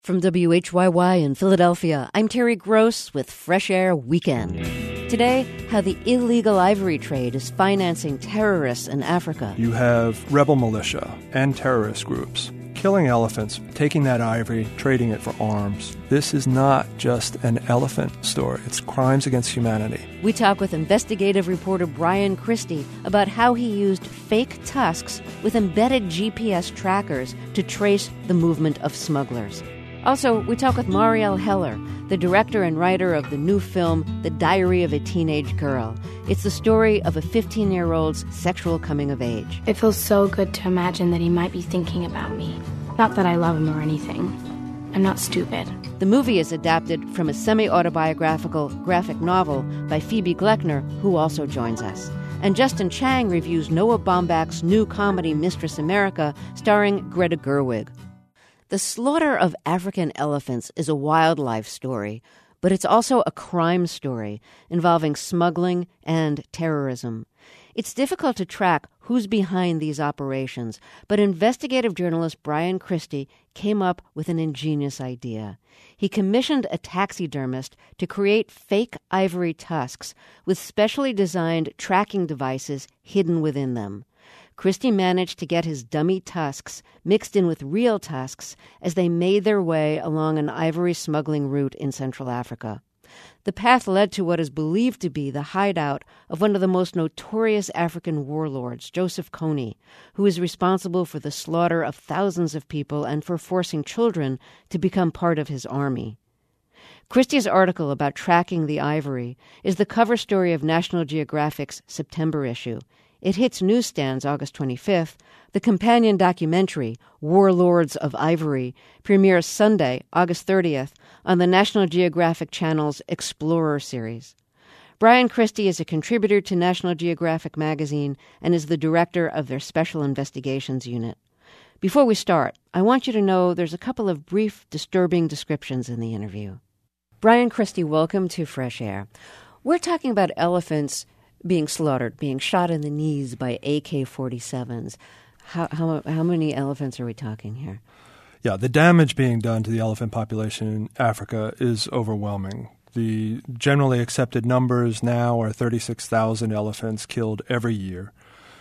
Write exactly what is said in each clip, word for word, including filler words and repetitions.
From W H Y Y in Philadelphia, I'm Terry Gross with Fresh Air Weekend. Today, how the illegal ivory trade is financing terrorists in Africa. You have rebel militia and terrorist groups killing elephants, taking that ivory, trading it for arms. This is not just an elephant story. It's crimes against humanity. We talk with investigative reporter Brian Christie about how he used fake tusks with embedded G P S trackers to trace the movement of smugglers. Also, we talk with Marielle Heller, the director and writer of the new film, The Diary of a Teenage Girl. It's the story of a fifteen-year-old's sexual coming of age. It feels so good to imagine that he might be thinking about me. Not that I love him or anything. I'm not stupid. The movie is adapted from a semi-autobiographical graphic novel by Phoebe Gleckner, who also joins us. And Justin Chang reviews Noah Baumbach's new comedy Mistress America, starring Greta Gerwig. The slaughter of African elephants is a wildlife story, but it's also a crime story involving smuggling and terrorism. It's difficult to track who's behind these operations, but investigative journalist Brian Christie came up with an ingenious idea. He commissioned a taxidermist to create fake ivory tusks with specially designed tracking devices hidden within them. Christie managed to get his dummy tusks mixed in with real tusks as they made their way along an ivory smuggling route in Central Africa. The path led to what is believed to be the hideout of one of the most notorious African warlords, Joseph Kony, who is responsible for the slaughter of thousands of people and for forcing children to become part of his army. Christie's article about tracking the ivory is the cover story of National Geographic's September issue. It hits newsstands August twenty-fifth. The companion documentary, Warlords of Ivory, premieres Sunday, August thirtieth, on the National Geographic Channel's Explorer series. Brian Christie is a contributor to National Geographic magazine and is the director of their Special Investigations Unit. Before we start, I want you to know there's a couple of brief, disturbing descriptions in the interview. Brian Christie, welcome to Fresh Air. We're talking about elephants being slaughtered, being shot in the knees by A K forty-sevens. How, how, how many elephants are we talking here? Yeah, the damage being done to the elephant population in Africa is overwhelming. The generally accepted numbers now are thirty-six thousand elephants killed every year.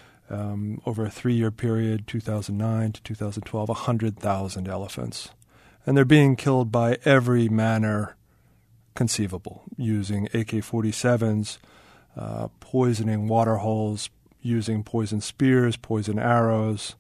Um, over a three-year period, two thousand nine to two thousand twelve, one hundred thousand elephants. And they're being killed by every manner conceivable, using A K forty-sevens, Uh, poisoning water holes, using poison spears, poison arrows,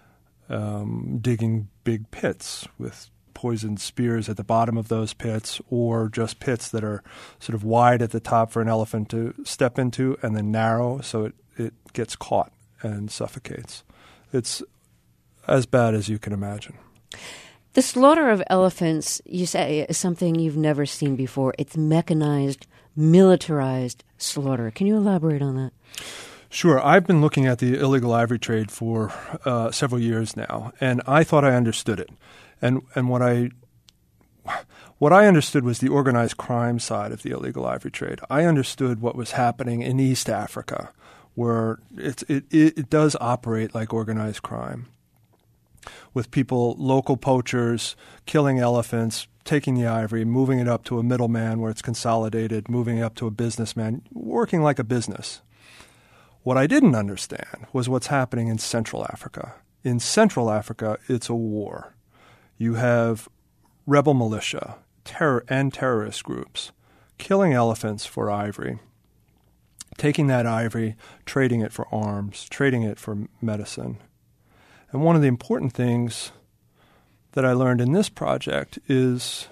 um, digging big pits with poisoned spears at the bottom of those pits, or just pits that are sort of wide at the top for an elephant to step into and then narrow so it, it gets caught and suffocates. It's as bad as you can imagine. The slaughter of elephants, you say, is something you've never seen before. It's mechanized, militarized slaughter. Can you elaborate on that? Sure. I've been looking at the illegal ivory trade for uh, several years now, and I thought I understood it. And and what I what I understood was the organized crime side of the illegal ivory trade. I understood what was happening in East Africa, where it it, it does operate like organized crime, with people, local poachers, killing elephants, taking the ivory, moving it up to a middleman where it's consolidated, moving it up to a businessman, working like a business. What I didn't understand was what's happening in Central Africa. In Central Africa, it's a war. You have rebel militia terror and terrorist groups killing elephants for ivory, taking that ivory, trading it for arms, trading it for medicine. And one of the important things that I learned in this project is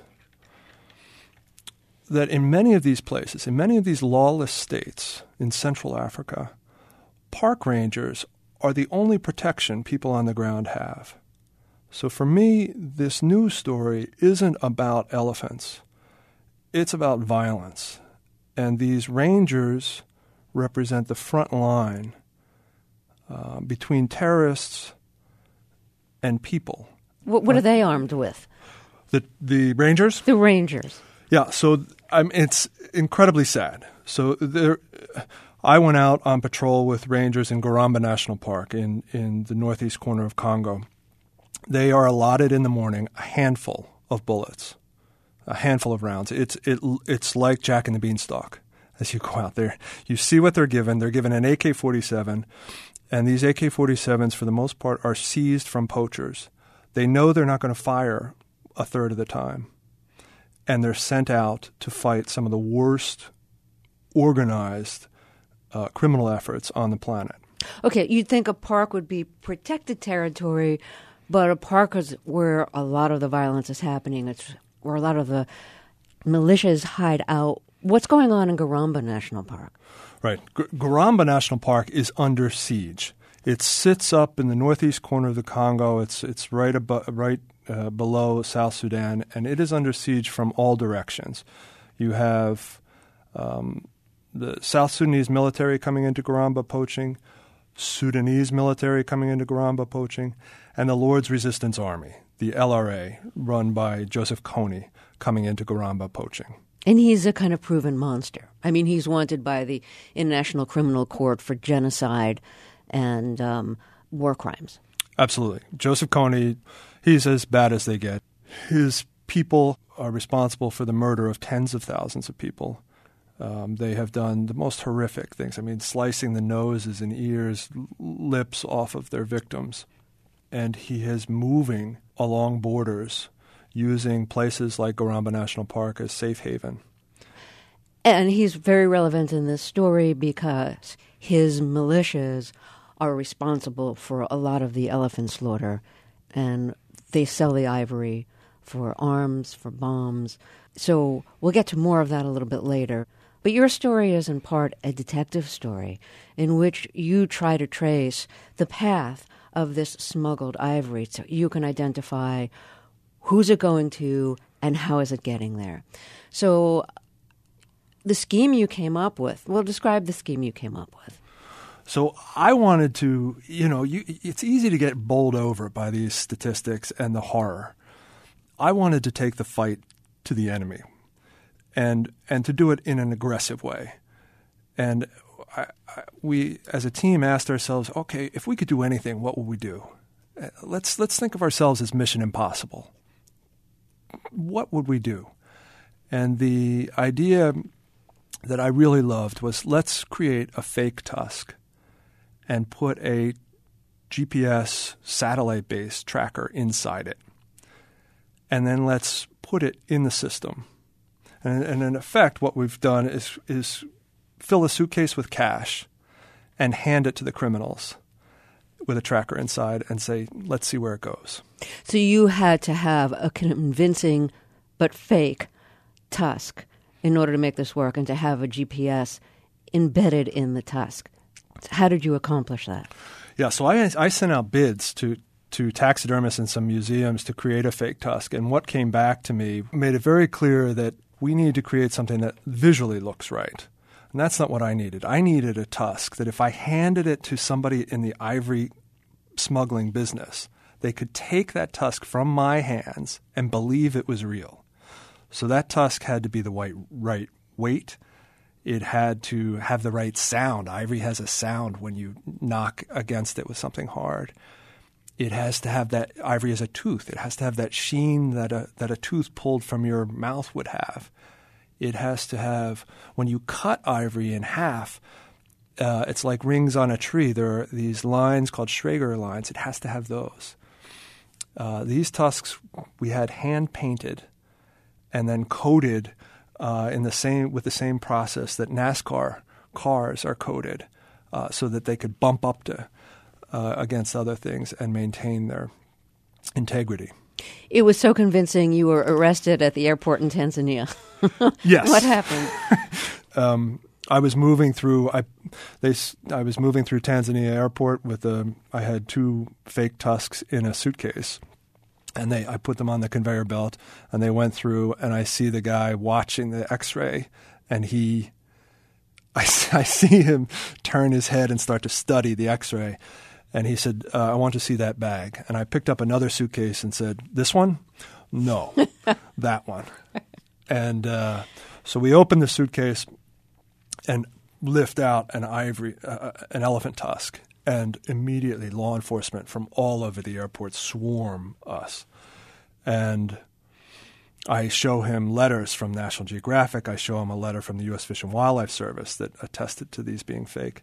that in many of these places, in many of these lawless states in Central Africa, park rangers are the only protection people on the ground have. So for me, this news story isn't about elephants. It's about violence. And these rangers represent the front line uh, between terrorists and people. What, what are they armed with? The the rangers? The rangers. Yeah, so um, it's incredibly sad. So there, I went out on patrol with rangers in Garamba National Park in, in the northeast corner of Congo. They are allotted in the morning, a handful of bullets, a handful of rounds. It's it it's like Jack and the Beanstalk. As you go out there, you see what they're given. They're given an A K forty-seven, and these A K forty-sevens, for the most part, are seized from poachers. They know they're not going to fire a third of the time, and they're sent out to fight some of the worst organized uh, criminal efforts on the planet. Okay, you'd think a park would be protected territory, but a park is where a lot of the violence is happening. It's where a lot of the militias hide out. What's going on in Garamba National Park? Right. G- Garamba National Park is under siege. It sits up in the northeast corner of the Congo. It's it's right abo- right uh, below South Sudan, and it is under siege from all directions. You have um, the South Sudanese military coming into Garamba poaching, Sudanese military coming into Garamba poaching, and the Lord's Resistance Army, the L R A, run by Joseph Kony, coming into Garamba poaching. And he's a kind of proven monster. I mean, he's wanted by the International Criminal Court for genocide and um, war crimes. Absolutely. Joseph Kony, he's as bad as they get. His people are responsible for the murder of tens of thousands of people. Um, they have done the most horrific things. I mean, slicing the noses and ears, lips off of their victims. And he is moving along borders using places like Garamba National Park as safe haven. And he's very relevant in this story because his militias are responsible for a lot of the elephant slaughter, and they sell the ivory for arms, for bombs. So we'll get to more of that a little bit later. But your story is in part a detective story in which you try to trace the path of this smuggled ivory so you can identify who's it going to and how is it getting there. So the scheme you came up with, well, describe the scheme you came up with. So I wanted to, you know, you, it's easy to get bowled over by these statistics and the horror. I wanted to take the fight to the enemy and and to do it in an aggressive way. And I, I, we, as a team, asked ourselves, okay, if we could do anything, what would we do? Let's let's think of ourselves as Mission Impossible. What would we do? And the idea that I really loved was let's create a fake tusk and put a G P S satellite-based tracker inside it. And then let's put it in the system. And, and in effect, what we've done is, is fill a suitcase with cash and hand it to the criminals with a tracker inside and say, let's see where it goes. So you had to have a convincing but fake tusk in order to make this work and to have a G P S embedded in the tusk. How did you accomplish that? Yeah, so I, I sent out bids to, to taxidermists and some museums to create a fake tusk. And what came back to me made it very clear that we need to create something that visually looks right. And that's not what I needed. I needed a tusk that if I handed it to somebody in the ivory smuggling business, they could take that tusk from my hands and believe it was real. So that tusk had to be the right, right weight. It had to have the right sound. Ivory has a sound when you knock against it with something hard. It has to have that ivory as a tooth. It has to have that sheen that a that a tooth pulled from your mouth would have. It has to have, when you cut ivory in half, uh, it's like rings on a tree. There are these lines called Schrager lines. It has to have those. Uh, these tusks we had hand painted and then coated uh, in the same with the same process that NASCAR cars are coated, uh, so that they could bump up to uh, against other things and maintain their integrity. It was so convincing you were arrested at the airport in Tanzania. Yes. What happened? um, I was moving through. I they I was moving through Tanzania airport with a. I had two fake tusks in a suitcase, and they I put them on the conveyor belt, and they went through. And I see the guy watching the X-ray, and he, I, I see him turn his head and start to study the X-ray. And he said, uh, I want to see that bag. And I picked up another suitcase and said, this one? No, that one. And uh, so we opened the suitcase and lift out an ivory, uh, an elephant tusk. And immediately law enforcement from all over the airport swarm us. And I show him letters from National Geographic. I show him a letter from the U S Fish and Wildlife Service that attested to these being fake.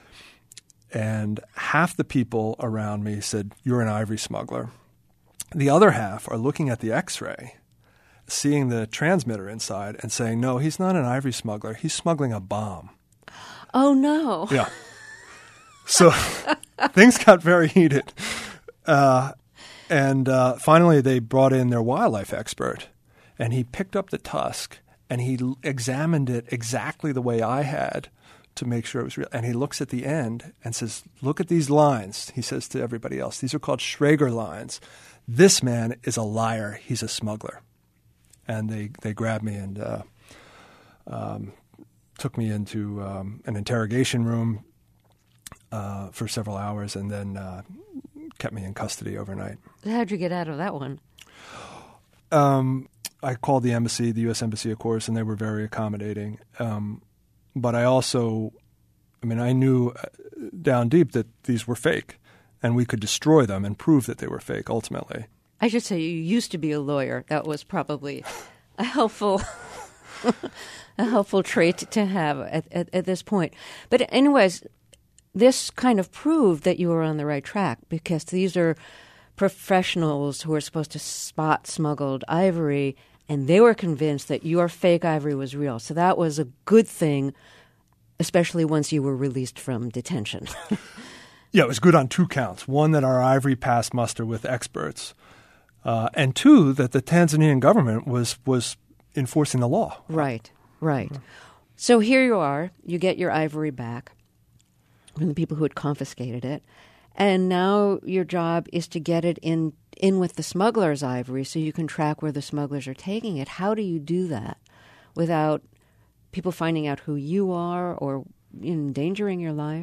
And half the people around me said, "You're an ivory smuggler." The other half are looking at the X-ray, seeing the transmitter inside, and saying, "No, he's not an ivory smuggler. He's smuggling a bomb." Oh, no. Yeah. So things got very heated. Uh, and uh, finally, they brought in their wildlife expert, and he picked up the tusk, and he l- examined it exactly the way I had to make sure it was real. And he looks at the end and says, "Look at these lines." He says to everybody else, "These are called Schrager lines. This man is a liar. He's a smuggler." And they, they grabbed me and uh, um, took me into um, an interrogation room uh, for several hours, and then uh, kept me in custody overnight. How'd you get out of that one? Um, I called the embassy, the U S Embassy, of course, and they were very accommodating. Um, but I also, I mean, I knew down deep that these were fake, and we could destroy them and prove that they were fake ultimately. I should say you used to be a lawyer. That was probably a helpful a helpful trait to have at, at, at this point. But anyways, this kind of proved that you were on the right track, because these are professionals who are supposed to spot smuggled ivory, and they were convinced that your fake ivory was real. So that was a good thing, especially once you were released from detention. Yeah, it was good on two counts. One, that our ivory passed muster with experts. Uh, and two, that the Tanzanian government was was enforcing the law. Right, right. Mm-hmm. So here you are. You get your ivory back from the people who had confiscated it. And now your job is to get it in, in with the smuggler's ivory so you can track where the smugglers are taking it. How do you do that without people finding out who you are or endangering your life?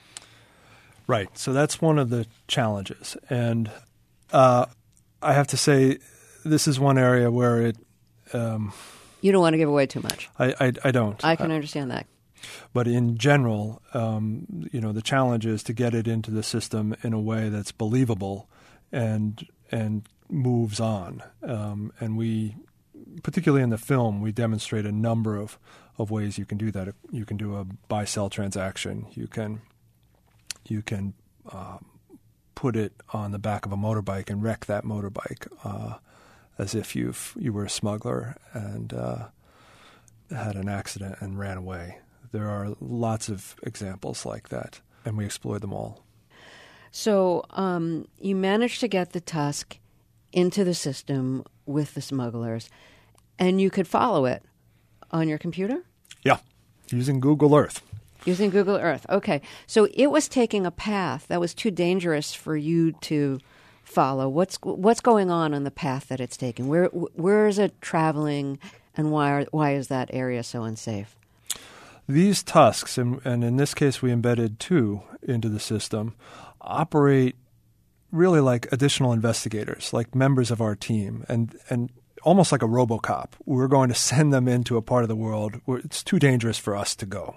Right. So that's one of the challenges. And uh, I have to say, this is one area where it... Um, you don't want to give away too much. I, I, I don't. I can I, understand that. But in general, um, you know, the challenge is to get it into the system in a way that's believable and and moves on. Um, and we, particularly in the film, we demonstrate a number of, of ways you can do that. You can do a buy-sell transaction. You can you can uh, put it on the back of a motorbike and wreck that motorbike uh, as if you've you were a smuggler and uh, had an accident and ran away. There are lots of examples like that, and we explored them all. So um, you managed to get the tusk into the system with the smugglers, and you could follow it on your computer? Yeah, using Google Earth. Using Google Earth. Okay. So it was taking a path that was too dangerous for you to follow. What's what's going on on the path that it's taking? Where where is it traveling, and why are, why is that area so unsafe? These tusks, and, and in this case we embedded two into the system, operate really like additional investigators, like members of our team, and, and almost like a RoboCop. We're going to send them into a part of the world where it's too dangerous for us to go.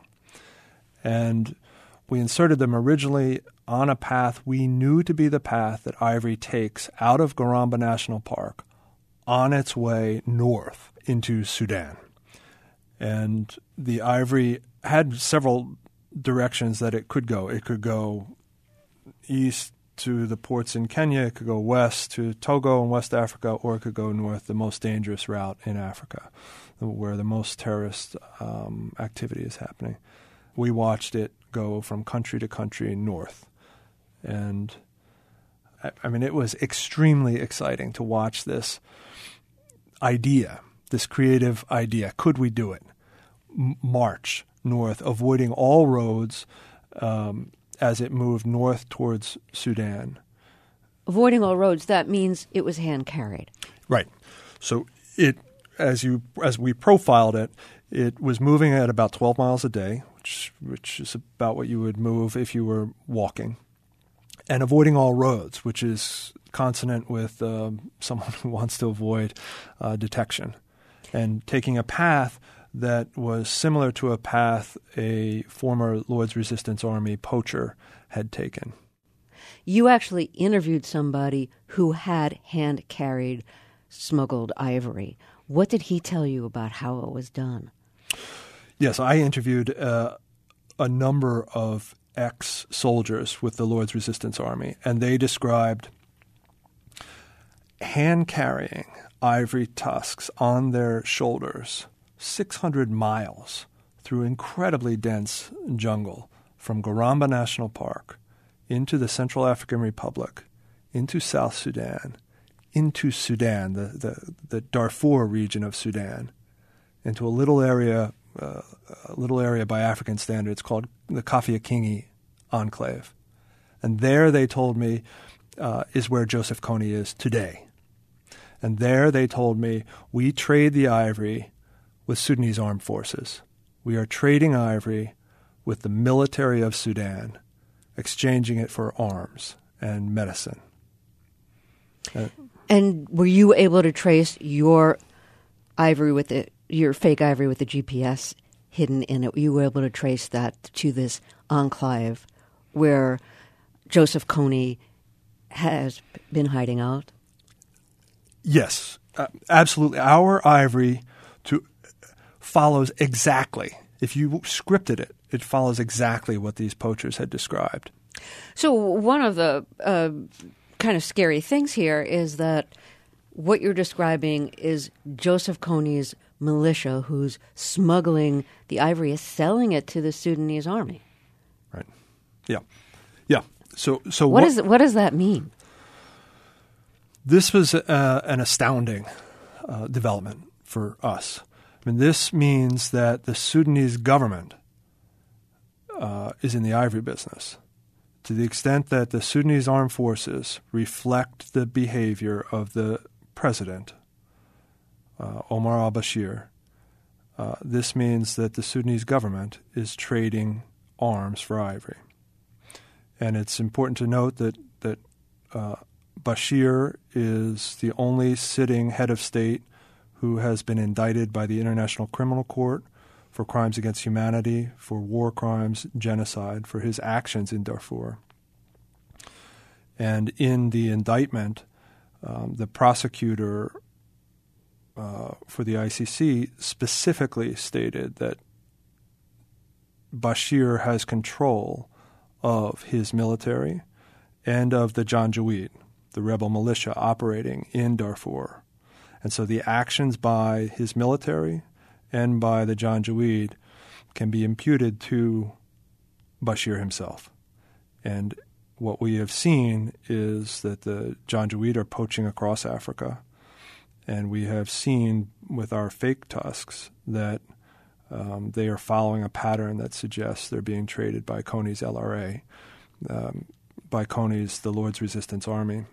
And we inserted them originally on a path we knew to be the path that ivory takes out of Garamba National Park on its way north into Sudan. And the ivory had several directions that it could go. It could go east to the ports in Kenya, it could go west to Togo and West Africa, or it could go north, the most dangerous route in Africa, where the most terrorist um, activity is happening. We watched it go from country to country north. And, I, I mean, it was extremely exciting to watch this idea, this creative idea. Could we do it? M- march north, avoiding all roads um, as it moved north towards Sudan. Avoiding all roads, that means it was hand-carried. Right. So it, as you as we profiled it, it was moving at about twelve miles a day, which which is about what you would move if you were walking, and avoiding all roads, which is consonant with uh, someone who wants to avoid uh, detection, and taking a path that was similar to a path a former Lord's Resistance Army poacher had taken. You actually interviewed somebody who had hand-carried smuggled ivory. What did he tell you about how it was done? Yes, I interviewed uh, a number of ex-soldiers with the Lord's Resistance Army, and they described hand-carrying ivory tusks on their shoulders six hundred miles through incredibly dense jungle from Garamba National Park into the Central African Republic, into South Sudan, into Sudan, the, the, the Darfur region of Sudan, into a little area, uh, a little area by African standards called the Kafia-Kingi Enclave. And there, they told me, uh, is where Joseph Kony is today. And there, they told me, we trade the ivory with Sudanese armed forces. We are trading ivory with the military of Sudan, exchanging it for arms and medicine. Uh, and were you able to trace your ivory with the your fake ivory with the G P S hidden in it? You were able to trace that to this enclave where Joseph Kony has been hiding out? Yes, uh, absolutely. Our ivory to follows exactly. If you scripted it, it follows exactly what these poachers had described. So one of the uh, kind of scary things here is that what you're describing is Joseph Kony's militia who's smuggling the ivory, is selling it to the Sudanese army. Right. Yeah. Yeah. So, so what, what, is, what does that mean? This was uh, an astounding uh, development for us. I mean, this means that the Sudanese government uh, is in the ivory business to the extent that the Sudanese armed forces reflect the behavior of the president, uh, Omar al-Bashir. Uh, this means that the Sudanese government is trading arms for ivory. And it's important to note that, that uh, Bashir is the only sitting head of state who has been indicted by the International Criminal Court for crimes against humanity, for war crimes, genocide, for his actions in Darfur. And in the indictment, um, the prosecutor uh, for the I C C specifically stated that Bashir has control of his military and of the Janjaweed, the rebel militia operating in Darfur. And so the actions by his military and by the Janjaweed can be imputed to Bashir himself. And what we have seen is that the Janjaweed are poaching across Africa. And we have seen with our fake tusks that um, they are following a pattern that suggests they're being traded by Kony's L R A, um, by Kony's the Lord's Resistance Army.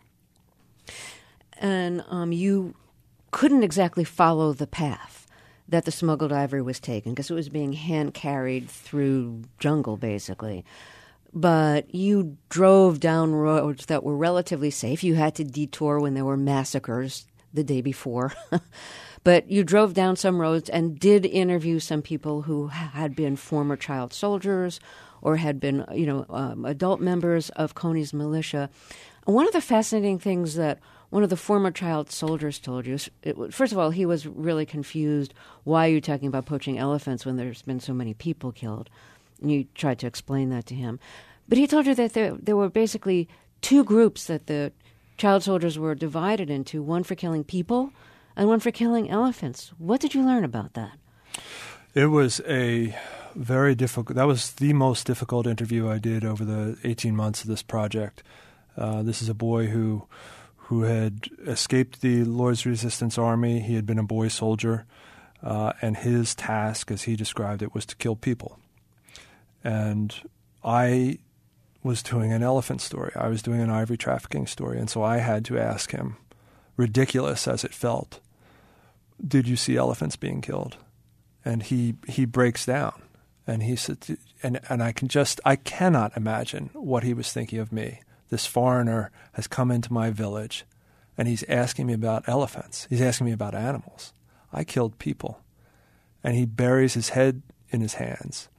And um, you couldn't exactly follow the path that the smuggled ivory was taken because it was being hand-carried through jungle, basically. But you drove down roads that were relatively safe. You had to detour when there were massacres the day before. But you drove down some roads and did interview some people who had been former child soldiers or had been, you know, um, adult members of Kony's militia. And one of the fascinating things that one of the former child soldiers told you, it, first of all, he was really confused. Why are you talking about poaching elephants when there's been so many people killed? And you tried to explain that to him. But he told you that there, there were basically two groups that the child soldiers were divided into, one for killing people and one for killing elephants. What did you learn about that? It was a very difficult, that was the most difficult interview I did over the eighteen months of this project. Uh, this is a boy who who had escaped the Lord's Resistance Army. He had been a boy soldier, uh, and his task, as he described it, was to kill people. And I was doing an elephant story. I was doing an ivory trafficking story, and so I had to ask him, ridiculous as it felt, did you see elephants being killed? And he he breaks down, and he said, and and I can just I cannot imagine what he was thinking of me. This foreigner has come into my village, and he's asking me about elephants. He's asking me about animals. I killed people. And he buries his head in his hands.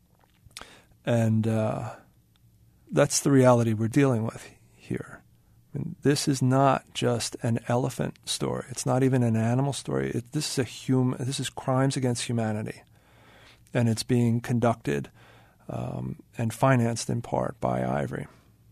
And uh, that's the reality we're dealing with here. And this is not just an elephant story. It's not even an animal story. It, this is a human. This is crimes against humanity, and it's being conducted um, and financed in part by Ivory.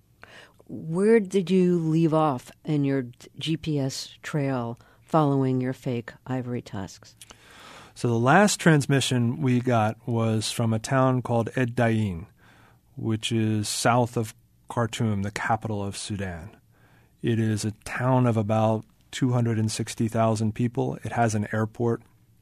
Where did you leave off in your G P S trail following your fake ivory tusks? So the last transmission we got was from a town called Ed Dain, which is south of Khartoum, the capital of Sudan. It is a town of about two hundred sixty thousand people. It has an airport,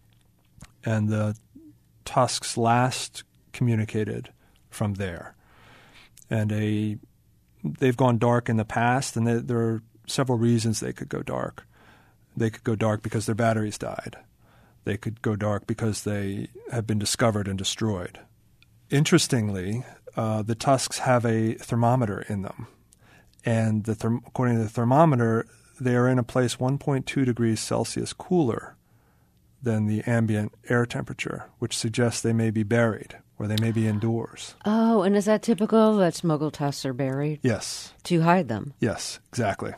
and the tusks last communicated from there. And a they've gone dark in the past, and they, there are several reasons they could go dark. They could go dark because their batteries died. They could go dark because they have been discovered and destroyed. Interestingly, uh, the tusks have a thermometer in them. And the therm- according to the thermometer, they are in a place one point two degrees Celsius cooler than the ambient air temperature, which suggests they may be buried or they may be indoors. Oh, and is that typical that smuggled tusks are buried? Yes. To hide them? Yes, exactly.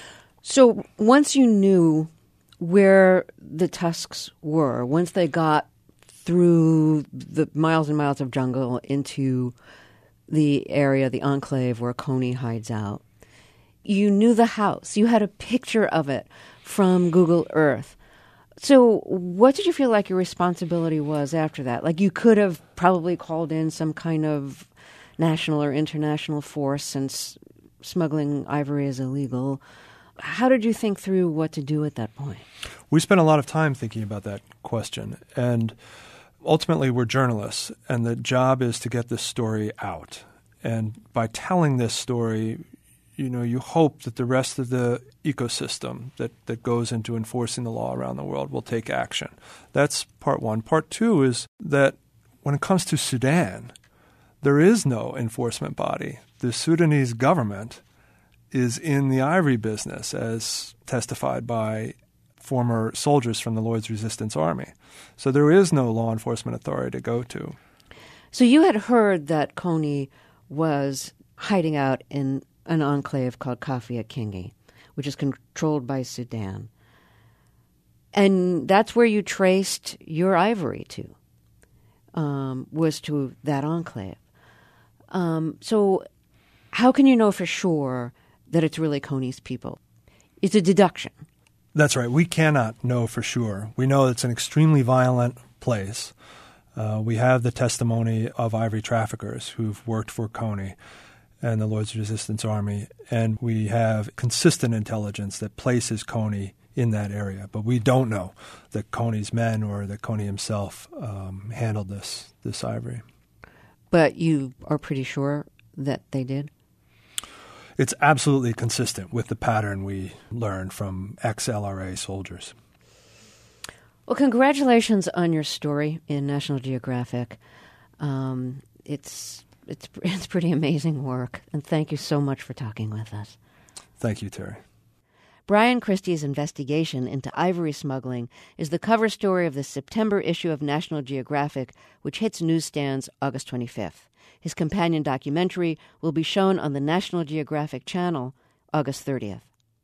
So once you knew where the tusks were, once they got through the miles and miles of jungle into the area, the enclave where Kony hides out, you knew the house. You had a picture of it from Google Earth. So what did you feel like your responsibility was after that? Like you could have probably called in some kind of national or international force since smuggling ivory is illegal. How did you think through what to do at that point? We spent a lot of time thinking about that question. And ultimately, we're journalists, and the job is to get this story out. And by telling this story, you know, you hope that the rest of the ecosystem that, that goes into enforcing the law around the world will take action. That's part one. Part two is that when it comes to Sudan, there is no enforcement body. The Sudanese government is in the ivory business, as testified by former soldiers from the Lord's Resistance Army. So there is no law enforcement authority to go to. So you had heard that Kony was hiding out in an enclave called Kafia Kingi, which is controlled by Sudan. And that's where you traced your ivory to, um, was to that enclave. Um, so how can you know for sure that it's really Kony's people? It's a deduction. That's right. We cannot know for sure. We know it's an extremely violent place. Uh, we have the testimony of ivory traffickers who've worked for Kony and the Lord's Resistance Army, and we have consistent intelligence that places Kony in that area. But we don't know that Kony's men or that Kony himself um, handled this this ivory. But you are pretty sure that they did? It's absolutely consistent with the pattern we learned from ex-L R A soldiers. Well, congratulations on your story in National Geographic. Um, it's it's it's pretty amazing work, and thank you so much for talking with us. Thank you, Terry. Brian Christie's investigation into ivory smuggling is the cover story of the September issue of National Geographic, which hits newsstands August twenty-fifth. His companion documentary will be shown on the National Geographic Channel August thirtieth.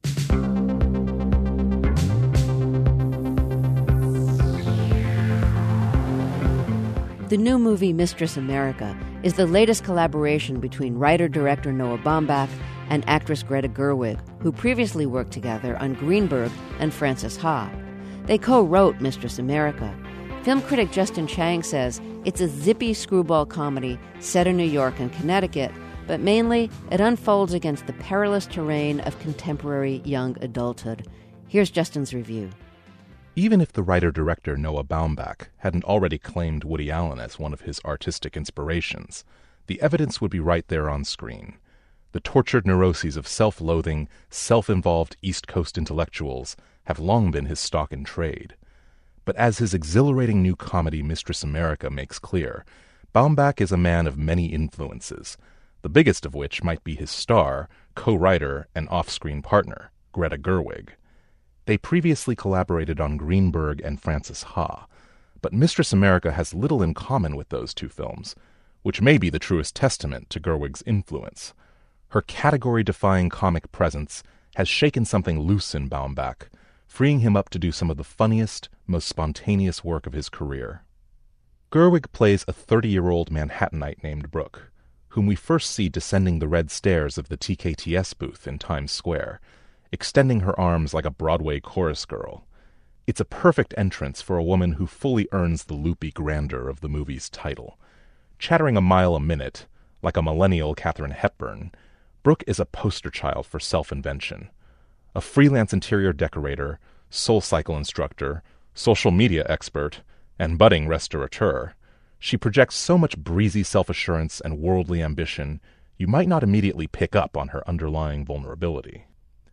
The new movie Mistress America is the latest collaboration between writer-director Noah Baumbach and actress Greta Gerwig, who previously worked together on Greenberg and Frances Ha. They co-wrote Mistress America. Film critic Justin Chang says it's a zippy screwball comedy set in New York and Connecticut, but mainly it unfolds against the perilous terrain of contemporary young adulthood. Here's Justin's review. Even if the writer-director Noah Baumbach hadn't already claimed Woody Allen as one of his artistic inspirations, the evidence would be right there on screen. The tortured neuroses of self-loathing, self-involved East Coast intellectuals have long been his stock in trade. But as his exhilarating new comedy Mistress America makes clear, Baumbach is a man of many influences, the biggest of which might be his star, co-writer, and off-screen partner, Greta Gerwig. They previously collaborated on Greenberg and Frances Ha, but Mistress America has little in common with those two films, which may be the truest testament to Gerwig's influence. Her category-defying comic presence has shaken something loose in Baumbach, freeing him up to do some of the funniest, most spontaneous work of his career. Gerwig plays a thirty-year-old Manhattanite named Brooke, whom we first see descending the red stairs of the T K T S booth in Times Square, extending her arms like a Broadway chorus girl. It's a perfect entrance for a woman who fully earns the loopy grandeur of the movie's title. Chattering a mile a minute, like a millennial Katharine Hepburn, Brooke is a poster child for self-invention. A freelance interior decorator, SoulCycle instructor, social media expert, and budding restaurateur, she projects so much breezy self-assurance and worldly ambition, you might not immediately pick up on her underlying vulnerability.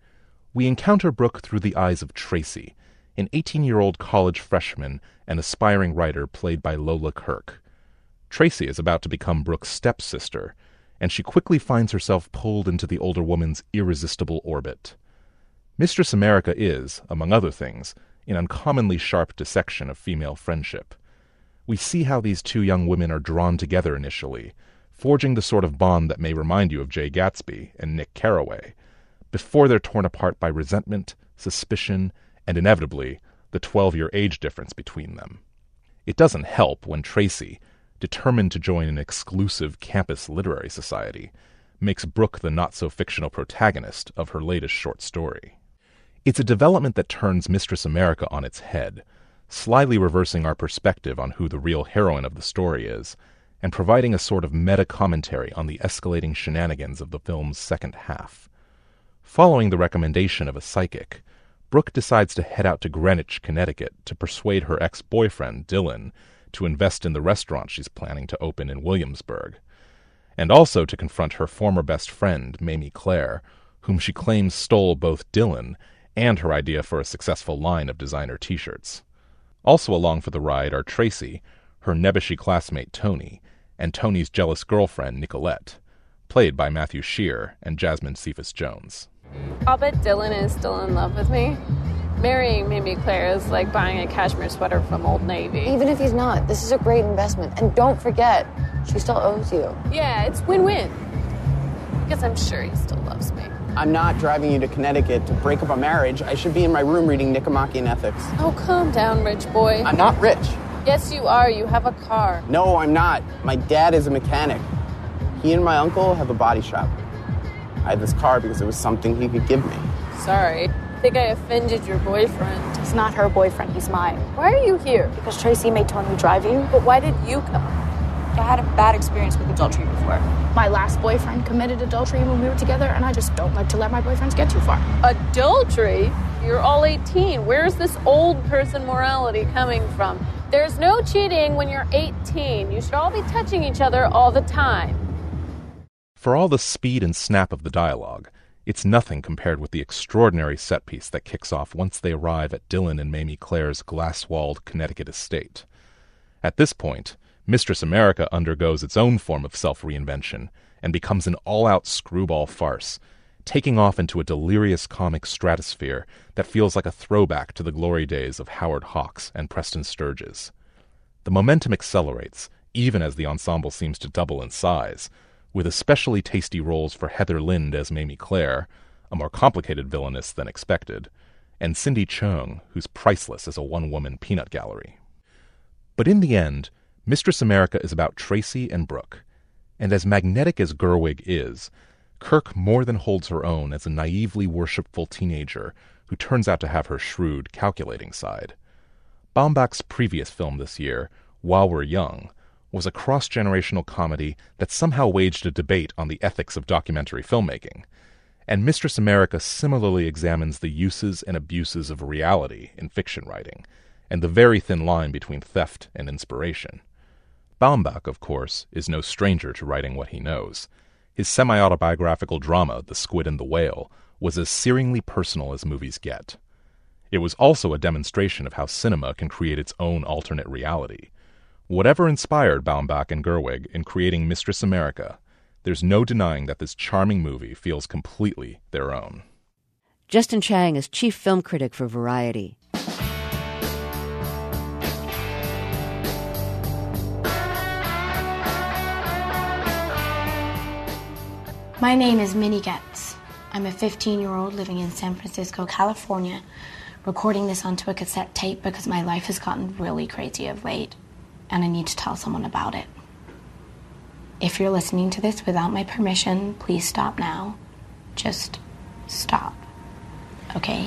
We encounter Brooke through the eyes of Tracy, an eighteen-year-old college freshman and aspiring writer played by Lola Kirk. Tracy is about to become Brooke's stepsister, and she quickly finds herself pulled into the older woman's irresistible orbit. Mistress America is, among other things, an uncommonly sharp dissection of female friendship. We see how these two young women are drawn together initially, forging the sort of bond that may remind you of Jay Gatsby and Nick Carraway, before they're torn apart by resentment, suspicion, and inevitably, the twelve-year age difference between them. It doesn't help when Tracy, determined to join an exclusive campus literary society, makes Brooke the not-so-fictional protagonist of her latest short story. It's a development that turns Mistress America on its head, slyly reversing our perspective on who the real heroine of the story is, and providing a sort of meta-commentary on the escalating shenanigans of the film's second half. Following the recommendation of a psychic, Brooke decides to head out to Greenwich, Connecticut to persuade her ex-boyfriend, Dylan, to invest in the restaurant she's planning to open in Williamsburg, and also to confront her former best friend, Mamie Claire, whom she claims stole both Dylan and her idea for a successful line of designer t-shirts. Also along for the ride are Tracy, her nebbishy classmate Tony, and Tony's jealous girlfriend Nicolette, played by Matthew Shear and Jasmine Cephas-Jones. I'll bet Dylan is still in love with me. Marrying Mamie Claire is like buying a cashmere sweater from Old Navy. Even if he's not, this is a great investment. And don't forget, she still owes you. Yeah, it's win-win. Because I'm sure he still loves me. I'm not driving you to Connecticut to break up a marriage. I should be in my room reading Nicomachean Ethics. Oh, calm down, rich boy. I'm not rich. Yes, you are. You have a car. No, I'm not. My dad is a mechanic. He and my uncle have a body shop. I had this car because it was something he could give me. Sorry. I think I offended your boyfriend. He's not her boyfriend, he's mine. Why are you here? Because Tracy made Tony drive you. But why did you come? I had a bad experience with adultery before. My last boyfriend committed adultery when we were together, and I just don't like to let my boyfriends get too far. Adultery? You're all eighteen. Where's this old person morality coming from? There's no cheating when you're eighteen. You should all be touching each other all the time. For all the speed and snap of the dialogue, it's nothing compared with the extraordinary set piece that kicks off once they arrive at Dylan and Mamie Claire's glass-walled Connecticut estate. At this point, Mistress America undergoes its own form of self-reinvention and becomes an all-out screwball farce, taking off into a delirious comic stratosphere that feels like a throwback to the glory days of Howard Hawks and Preston Sturges. The momentum accelerates, even as the ensemble seems to double in size, with especially tasty roles for Heather Lind as Mamie Claire, a more complicated villainess than expected, and Cindy Cheung, who's priceless as a one-woman peanut gallery. But in the end, Mistress America is about Tracy and Brooke, and as magnetic as Gerwig is, Kirk more than holds her own as a naively worshipful teenager who turns out to have her shrewd, calculating side. Baumbach's previous film this year, While We're Young, was a cross-generational comedy that somehow waged a debate on the ethics of documentary filmmaking, and Mistress America similarly examines the uses and abuses of reality in fiction writing, and the very thin line between theft and inspiration. Baumbach, of course, is no stranger to writing what he knows. His semi-autobiographical drama, The Squid and the Whale, was as searingly personal as movies get. It was also a demonstration of how cinema can create its own alternate reality. Whatever inspired Baumbach and Gerwig in creating Mistress America, there's no denying that this charming movie feels completely their own. Justin Chang is chief film critic for Variety. My name is Minnie Getz. I'm a fifteen-year-old living in San Francisco, California, recording this onto a cassette tape because my life has gotten really crazy of late, and I need to tell someone about it. If you're listening to this without my permission, please stop now. Just stop. Okay?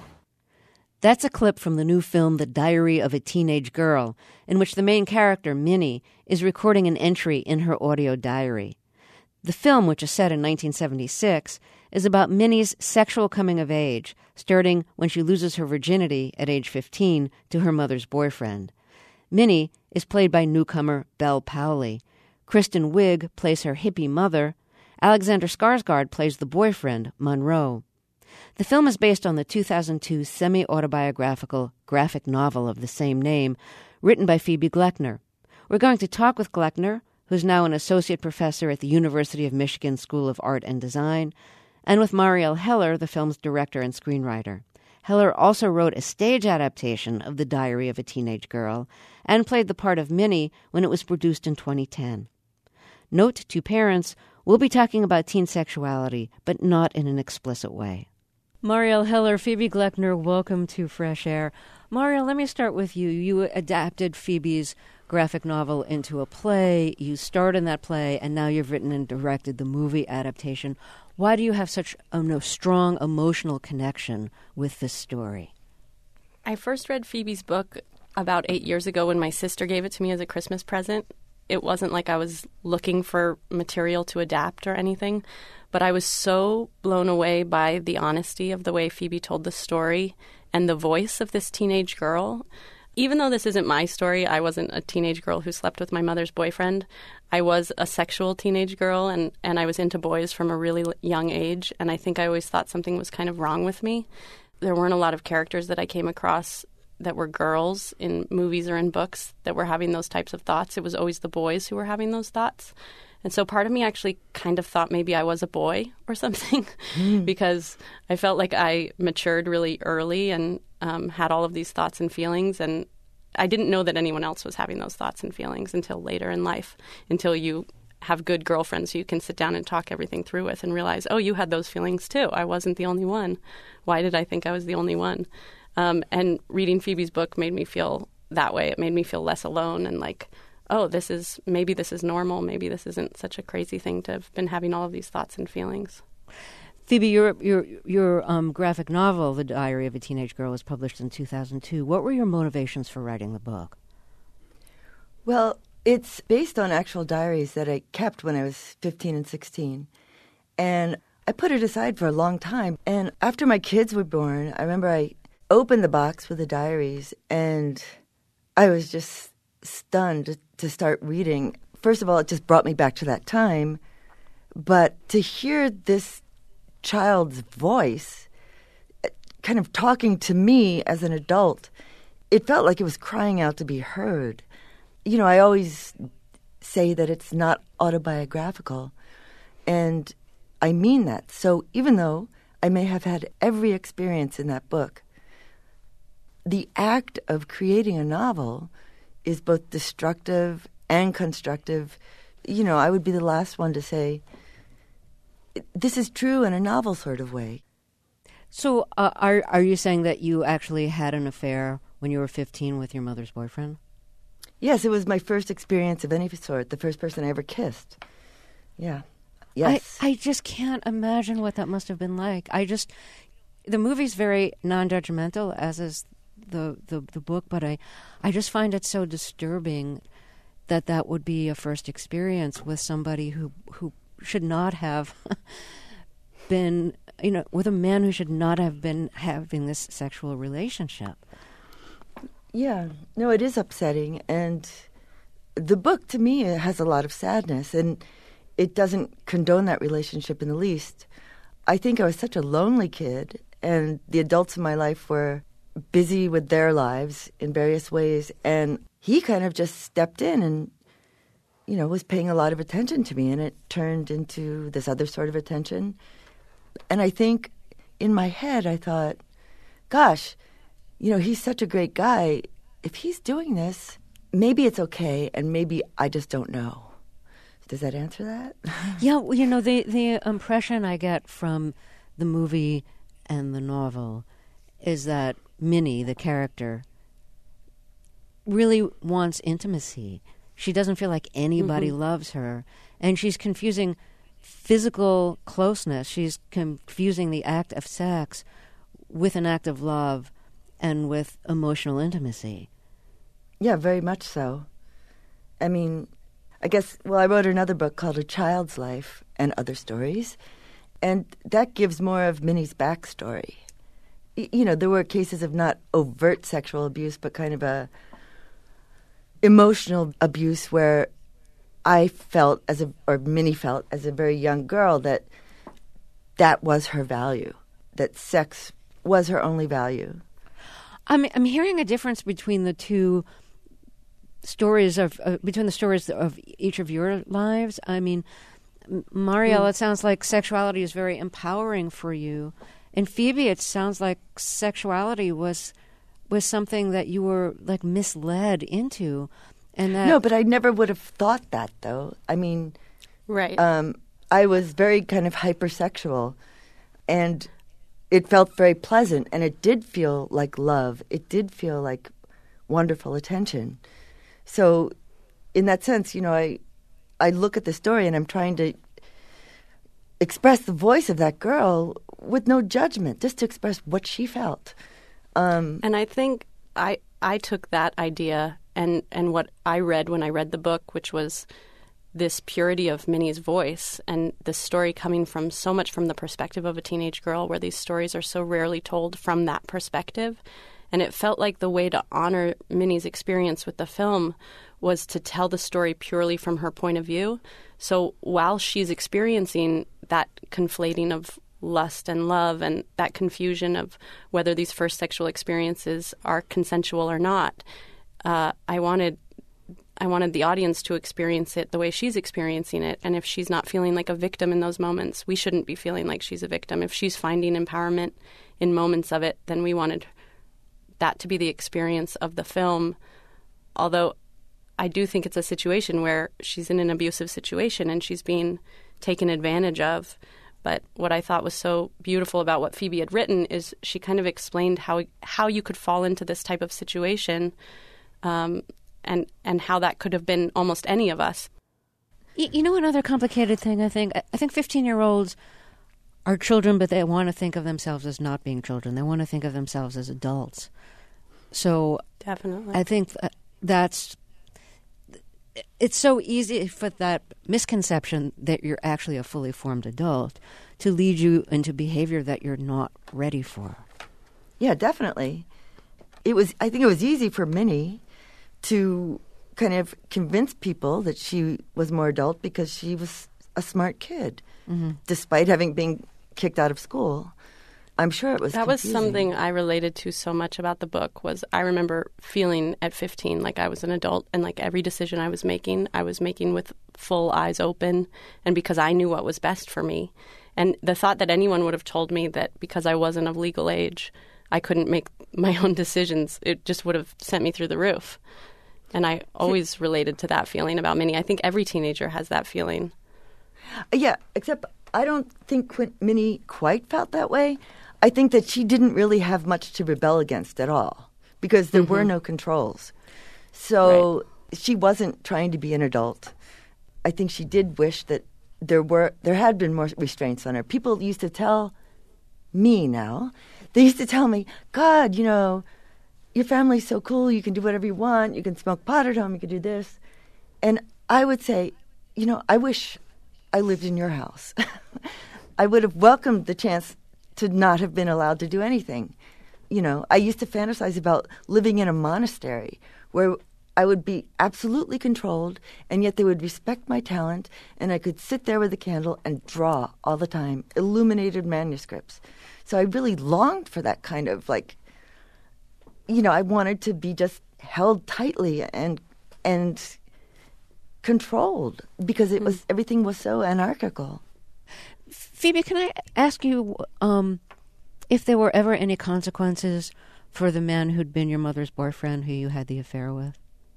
That's a clip from the new film The Diary of a Teenage Girl, in which the main character, Minnie, is recording an entry in her audio diary. The film, which is set in nineteen seventy-six, is about Minnie's sexual coming of age, starting when she loses her virginity at age fifteen to her mother's boyfriend. Minnie is played by newcomer Belle Powley. Kristen Wiig plays her hippie mother. Alexander Skarsgård plays the boyfriend, Monroe. The film is based on the two thousand two semi-autobiographical graphic novel of the same name, written by Phoebe Gloeckner. We're going to talk with Gloeckner, who's now an associate professor at the University of Michigan School of Art and Design, and with Marielle Heller, the film's director and screenwriter. Heller also wrote a stage adaptation of The Diary of a Teenage Girl and played the part of Minnie when it was produced in twenty ten. Note to parents, we'll be talking about teen sexuality, but not in an explicit way. Marielle Heller, Phoebe Gloeckner, welcome to Fresh Air. Marielle, let me start with you. You adapted Phoebe's graphic novel into a play. You starred in that play, and now you've written and directed the movie adaptation. Why do you have such a no, strong emotional connection with this story? I first read Phoebe's book about eight years ago when my sister gave it to me as a Christmas present. It wasn't like I was looking for material to adapt or anything, but I was so blown away by the honesty of the way Phoebe told the story and the voice of this teenage girl. Even though this isn't my story, I wasn't a teenage girl who slept with my mother's boyfriend. I was a sexual teenage girl, and, and I was into boys from a really young age, and I think I always thought something was kind of wrong with me. There weren't a lot of characters that I came across that were girls in movies or in books that were having those types of thoughts. It was always the boys who were having those thoughts. And so part of me actually kind of thought maybe I was a boy or something mm. because I felt like I matured really early and um, had all of these thoughts and feelings. And I didn't know that anyone else was having those thoughts and feelings until later in life, until you have good girlfriends who you can sit down and talk everything through with and realize, oh, you had those feelings too. I wasn't the only one. Why did I think I was the only one? Um, and reading Phoebe's book made me feel that way. It made me feel less alone and like, oh, this is, maybe this is normal. Maybe this isn't such a crazy thing to have been having all of these thoughts and feelings. Phoebe, your your your um, graphic novel, The Diary of a Teenage Girl, was published in two thousand two. What were your motivations for writing the book? Well, it's based on actual diaries that I kept when I was fifteen and sixteen. And I put it aside for a long time. And after my kids were born, I remember I opened the box with the diaries, and I was just stunned to start reading. First of all, it just brought me back to that time. But to hear this child's voice kind of talking to me as an adult, it felt like it was crying out to be heard. You know, I always say that it's not autobiographical, and I mean that. So even though I may have had every experience in that book, the act of creating a novel is both destructive and constructive. You know, I would be the last one to say, this is true in a novel sort of way. So uh, are are you saying that you actually had an affair when you were fifteen with your mother's boyfriend? Yes, it was my first experience of any sort, the first person I ever kissed. Yeah. Yes. I, I just can't imagine what that must have been like. I just, the movie's very non-judgmental, as is the, the, the book, but I, I just find it so disturbing that that would be a first experience with somebody who, who should not have been, you know, with a man who should not have been having this sexual relationship. Yeah, no, it is upsetting. And the book, to me, has a lot of sadness, and it doesn't condone that relationship in the least. I think I was such a lonely kid, and the adults in my life were busy with their lives in various ways, and he kind of just stepped in and, you know, was paying a lot of attention to me, and it turned into this other sort of attention. And I think in my head I thought, gosh, you know, he's such a great guy. If he's doing this, maybe it's okay, and maybe I just don't know. Does that answer that? Yeah, well, you know, the the impression I get from the movie and the novel is that Minnie, the character, really wants intimacy. She doesn't feel like anybody mm-hmm. loves her. And she's confusing physical closeness. She's confusing the act of sex with an act of love and with emotional intimacy. Yeah, very much so. I mean, I guess, well, I wrote another book called A Child's Life and Other Stories, and that gives more of Minnie's backstory. Y- you know, there were cases of not overt sexual abuse, but kind of a emotional abuse where I felt, as a, or Minnie felt, as a very young girl, that that was her value, that sex was her only value. I'm, I'm hearing a difference between the two stories of uh, between the stories of each of your lives. I mean, Marielle, mm. it sounds like sexuality is very empowering for you. In Phoebe, it sounds like sexuality was was something that you were like misled into, and that no, but I never would have thought that, though. I mean, right? Um, I was very kind of hypersexual, and it felt very pleasant, and it did feel like love. It did feel like wonderful attention. So, in that sense, you know, I I look at the story and I'm trying to express the voice of that girl with no judgment, just to express what she felt. Um, and I think I I took that idea and, and what I read when I read the book, which was this purity of Minnie's voice and the story coming from so much from the perspective of a teenage girl, where these stories are so rarely told from that perspective. And it felt like the way to honor Minnie's experience with the film was to tell the story purely from her point of view. So while she's experiencing that conflating of lust and love and that confusion of whether these first sexual experiences are consensual or not, uh, I wanted I wanted the audience to experience it the way she's experiencing it. And if she's not feeling like a victim in those moments, we shouldn't be feeling like she's a victim. If she's finding empowerment in moments of it, then we wanted that to be the experience of the film. Although I do think it's a situation where she's in an abusive situation and she's being taken advantage of. But what I thought was so beautiful about what Phoebe had written is she kind of explained how how you could fall into this type of situation, um, and and how that could have been almost any of us. You know, another complicated thing, I think, I think fifteen-year-olds are children, but they want to think of themselves as not being children. They want to think of themselves as adults. So definitely, I think that's it's so easy for that misconception that you're actually a fully formed adult to lead you into behavior that you're not ready for. Yeah, definitely. It was. I think it was easy for Minnie to kind of convince people that she was more adult because she was a smart kid, mm-hmm. despite having been kicked out of school. I'm sure it was That confusing. was something I related to so much about the book. Was I remember feeling at fifteen like I was an adult, and like every decision I was making, I was making with full eyes open, and because I knew what was best for me. And the thought that anyone would have told me that because I wasn't of legal age, I couldn't make my own decisions, it just would have sent me through the roof. And I always related to that feeling about Minnie. I think every teenager has that feeling. Yeah, except I don't think Minnie quite felt that way. I think that she didn't really have much to rebel against at all because there mm-hmm. were no controls. So right. she wasn't trying to be an adult. I think she did wish that there were there had been more restraints on her. People used to tell me now, they used to tell me, God, you know, your family's so cool, you can do whatever you want, you can smoke pot at home, you can do this. And I would say, you know, I wish I lived in your house. I would have welcomed the chance to not have been allowed to do anything. You know, I used to fantasize about living in a monastery where I would be absolutely controlled, and yet they would respect my talent, and I could sit there with a candle and draw all the time, illuminated manuscripts. So I really longed for that kind of, like, you know, I wanted to be just held tightly and and controlled because it was everything was so anarchical. Phoebe, can I ask you um, if there were ever any consequences for the man who'd been your mother's boyfriend who you had the affair with?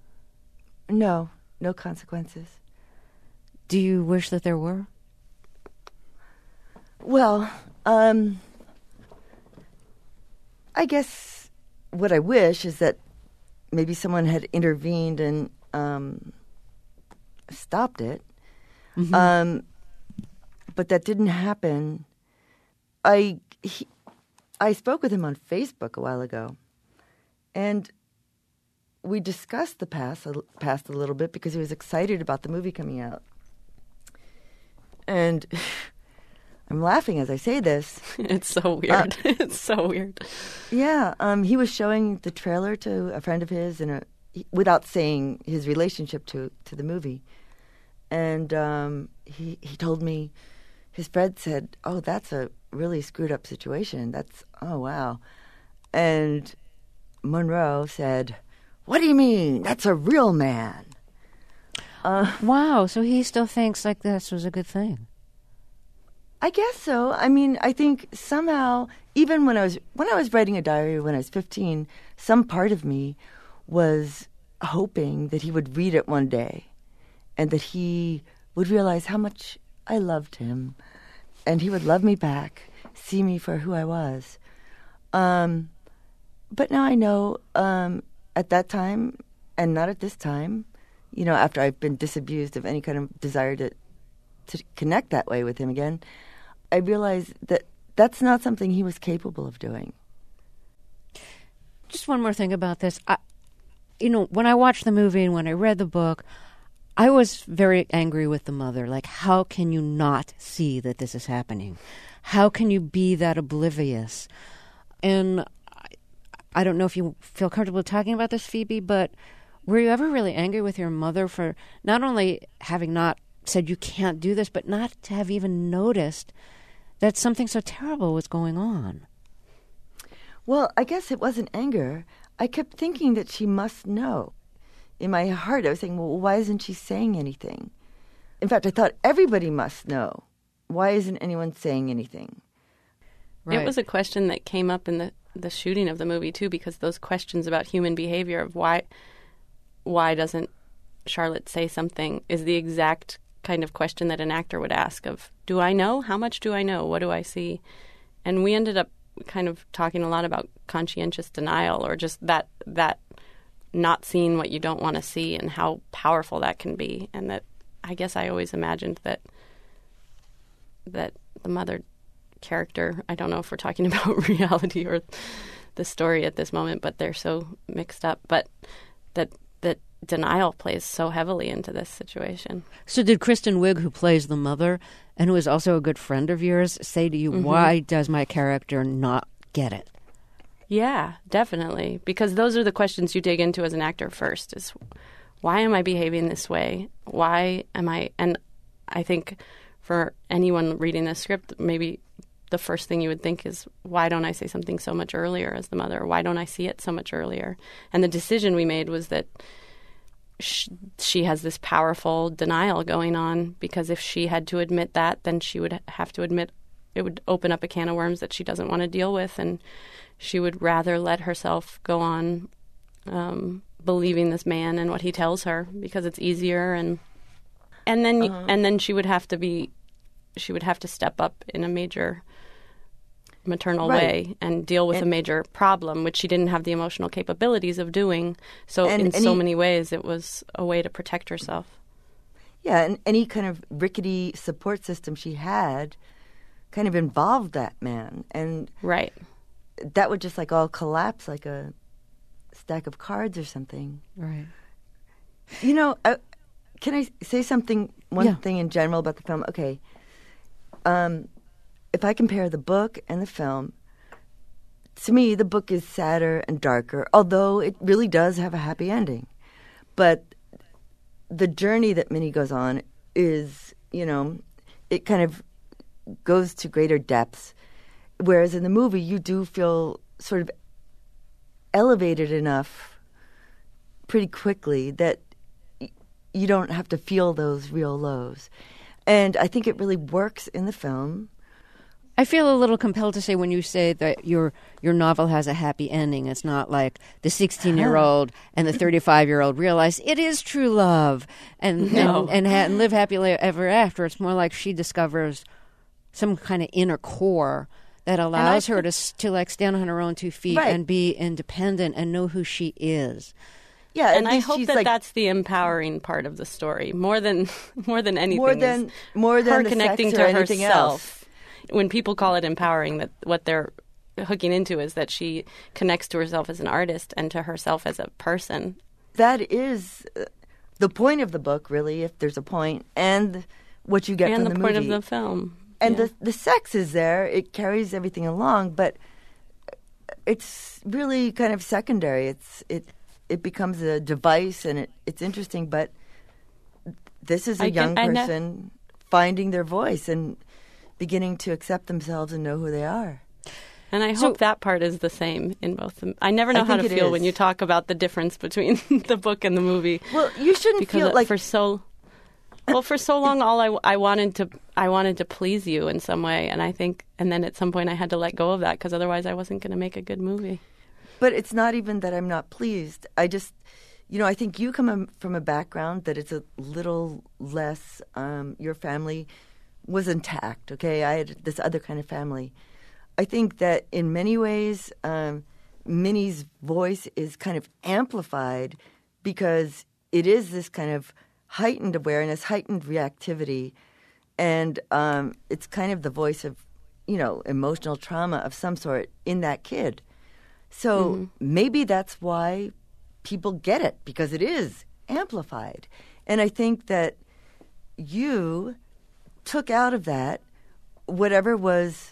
No, no consequences. Do you wish that there were? Well, Um, I guess what I wish is that maybe someone had intervened and um, stopped it. Mm-hmm. Um, but that didn't happen. I he, I spoke with him on Facebook a while ago, and we discussed the past past a little bit because he was excited about the movie coming out. And I'm laughing as I say this. It's so weird. Uh, it's so weird. Yeah, um, he was showing the trailer to a friend of his, and without saying his relationship to, to the movie. And um, he he told me, his friend said, "Oh, that's a really screwed up situation. That's oh wow." And Monroe said, "What do you mean? That's a real man." Uh, wow, so he still thinks like this was a good thing. I guess so. I mean, I think somehow, even when I was when I was writing a diary when I was fifteen, some part of me was hoping that he would read it one day, and that he would realize how much I loved him, and he would love me back, see me for who I was. Um, but now I know, um, at that time, and not at this time, you know, after I've been disabused of any kind of desire to to connect that way with him again, I realized that that's not something he was capable of doing. Just one more thing about this. I, you know, when I watched the movie and when I read the book, I was very angry with the mother. Like, how can you not see that this is happening? How can you be that oblivious? And I, I don't know if you feel comfortable talking about this, Phoebe, but were you ever really angry with your mother for not only having not said you can't do this, but not to have even noticed that something so terrible was going on? Well, I guess it wasn't anger. I kept thinking that she must know. In my heart, I was saying, well, why isn't she saying anything? In fact, I thought everybody must know. Why isn't anyone saying anything? Right. It was a question that came up in the, the shooting of the movie, too, because those questions about human behavior of why why doesn't Charlotte say something is the exact kind of question that an actor would ask of, do I know? How much do I know? What do I see? And we ended up kind of talking a lot about conscientious denial, or just that that not seeing what you don't want to see, and how powerful that can be. And that I guess I always imagined that that the mother character, I don't know if we're talking about reality or the story at this moment, but they're so mixed up, but that that denial plays so heavily into this situation. So did Kristen Wiig, who plays the mother and who is also a good friend of yours, say to you, mm-hmm. why does my character not get it? Yeah, definitely. Because those are the questions you dig into as an actor first, is why am I behaving this way? Why am I... And I think for anyone reading this script, maybe the first thing you would think is, why don't I say something so much earlier as the mother? Why don't I see it so much earlier? And the decision we made was that she, she has this powerful denial going on, because if she had to admit that, then she would have to admit it would open up a can of worms that she doesn't want to deal with, and she would rather let herself go on um, believing this man and what he tells her, because it's easier, and and then uh-huh. and then she would have to be she would have to step up in a major maternal right. way and deal with and, a major problem, which she didn't have the emotional capabilities of doing. So and, in and so he, many ways, it was a way to protect herself. Yeah, and any kind of rickety support system she had kind of involved that man. And right. that would just like all collapse like a stack of cards or something. Right. You know, I, can I say something, one yeah. thing in general about the film? Okay. Um, if I compare the book and the film, to me, the book is sadder and darker, although it really does have a happy ending. But the journey that Minnie goes on is, you know, it kind of goes to greater depths. Whereas in the movie, you do feel sort of elevated enough pretty quickly that y- you don't have to feel those real lows. And I think it really works in the film. I feel a little compelled to say, when you say that your your novel has a happy ending, it's not like the sixteen-year-old and the thirty-five-year-old realize it is true love and no. and, and, ha- and live happily ever after. It's more like she discovers some kind of inner core that allows her to to like stand on her own two feet Right. and be independent and know who she is. Yeah, And at I least hope she's that like, that's the empowering part of the story, more than more than anything. more is than more than her the connecting sex or to anything herself. else. When people call it empowering, that what they're hooking into is that she connects to herself as an artist and to herself as a person. That is uh, the point of the book, really, if there's a point, and what you get and from the, the, point movie. of the film. And Yeah. the the sex is there; it carries everything along, but it's really kind of secondary. It's it it becomes a device, and it, it's interesting. But this is a I young can- I know- person finding their voice and beginning to accept themselves and know who they are. And I So- hope that part is the same in both of them. I never know I how to think it feel is. when you talk about the difference between the book and the movie. Well, you shouldn't because feel like for so well for so long all I, I wanted to I wanted to please you in some way, and I think and then at some point I had to let go of that because otherwise I wasn't going to make a good movie. But it's not even that I'm not pleased. I just, you know, I think you come from a background that it's a little less, um, your family was intact, okay? I had this other kind of family. I think that in many ways, um, Minnie's voice is kind of amplified because it is this kind of heightened awareness, heightened reactivity, and um, it's kind of the voice of, you know, emotional trauma of some sort in that kid. So Mm-hmm. maybe that's why people get it, because it is amplified. And I think that you took out of that whatever was,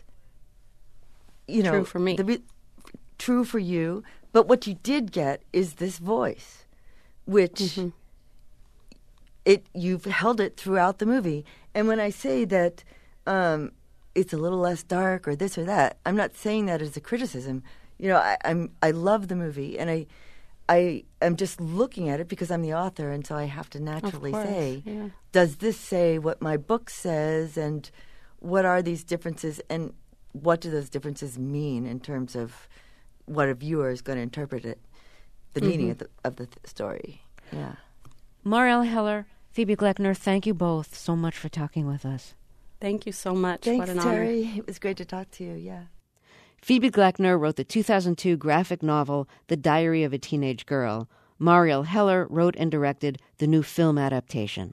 you know, True for me. the re- true for you. But what you did get is this voice, which Mm-hmm. it you've held it throughout the movie. And when I say that um, it's a little less dark or this or that, I'm not saying that as a criticism. You know, I, I'm I love the movie, and I I am just looking at it because I'm the author, and so I have to naturally course, say, yeah. does this say what my book says, and what are these differences, and what do those differences mean in terms of what a viewer is going to interpret it, the Mm-hmm. meaning of the, of the th- story. Yeah. Marielle Heller, Phoebe Gleckner, thank you both so much for talking with us. Thank you so much. Thanks, what an honor. Terry. It was great to talk to you. Yeah. Phoebe Gleckner wrote the two thousand two graphic novel The Diary of a Teenage Girl. Marielle Heller wrote and directed the new film adaptation.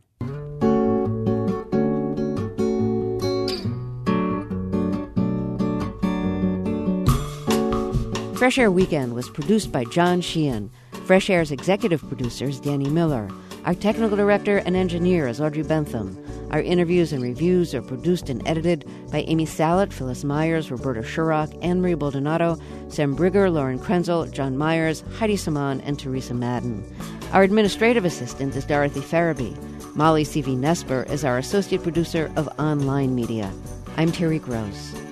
Fresh Air Weekend was produced by John Sheehan. Fresh Air's executive producer is Danny Miller. Our technical director and engineer is Audrey Bentham. Our interviews and reviews are produced and edited by Amy Salet, Phyllis Myers, Roberta Sherrock, Anne-Marie Baldonado, Sam Brigger, Lauren Krenzel, John Myers, Heidi Saman, and Teresa Madden. Our administrative assistant is Dorothy Farabee. Molly C V Nesper is our associate producer of online media. I'm Terry Gross.